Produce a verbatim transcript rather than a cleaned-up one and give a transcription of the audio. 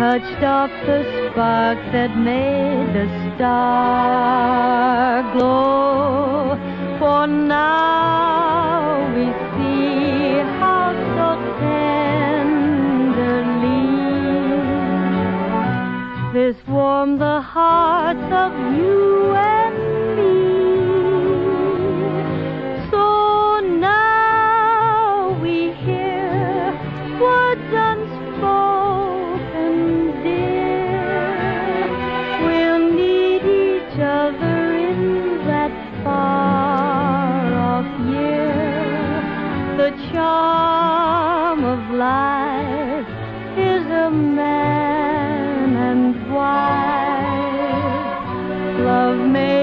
touched off the spark that made the star glow. For now we see how so tenderly this warmed the hearts of you and me. So now we hear words unspoken, dear. We'll need each other in that far-off year. The charm of life is a man and wife. Love may